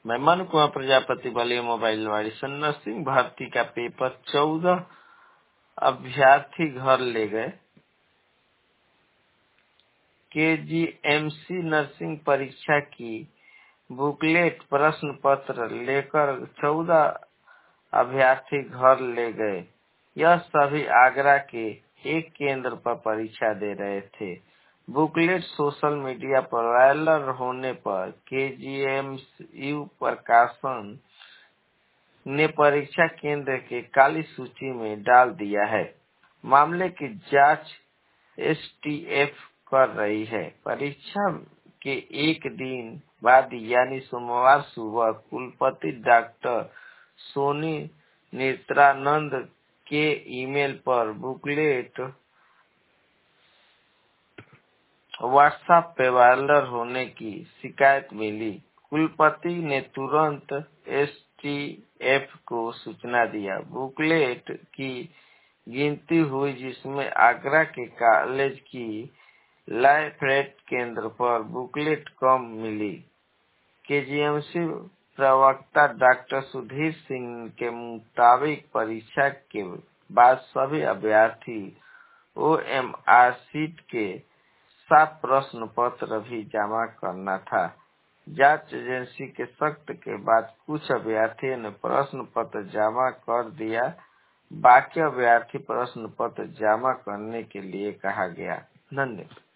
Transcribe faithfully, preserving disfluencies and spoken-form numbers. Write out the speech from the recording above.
मैं मनु कुमार प्रजापति बलिया मोबाइल वाली नर्सिंग भर्ती का पेपर चौदह अभ्यर्थी घर ले गए। केजीएमसी नर्सिंग परीक्षा की बुकलेट प्रश्न पत्र लेकर चौदह अभ्यर्थी घर ले गए। यह सभी आगरा के एक केंद्र पर परीक्षा दे रहे थे। बुकलेट सोशल मीडिया पर वायरल होने पर केजीएमयू प्रकाशन ने परीक्षा केंद्र के काली सूची में डाल दिया है। मामले की जांच एसटीएफ कर रही है। परीक्षा के एक दिन बाद यानी सोमवार सुबह कुलपति डॉक्टर सोनी नेत्रानंद के ईमेल पर बुकलेट व्हाट्सएप पे वायरल होने की शिकायत मिली। कुलपति ने तुरंत एसटीएफ को सूचना दिया। बुकलेट की गिनती हुई जिसमें आगरा के कॉलेज की लाइफरेट केंद्र पर बुकलेट कम मिली। केजीएमसी प्रवक्ता डॉक्टर सुधीर सिंह के मुताबिक परीक्षा के बाद सभी अभ्यर्थी ओएमआर सीट के सात प्रश्न पत्र भी जमा करना था। जांच एजेंसी के सख्त के बाद कुछ अभ्यर्थियों ने प्रश्न पत्र जमा कर दिया। बाकी अभ्यर्थी प्रश्न पत्र जमा करने के लिए कहा गया। धन्यवाद।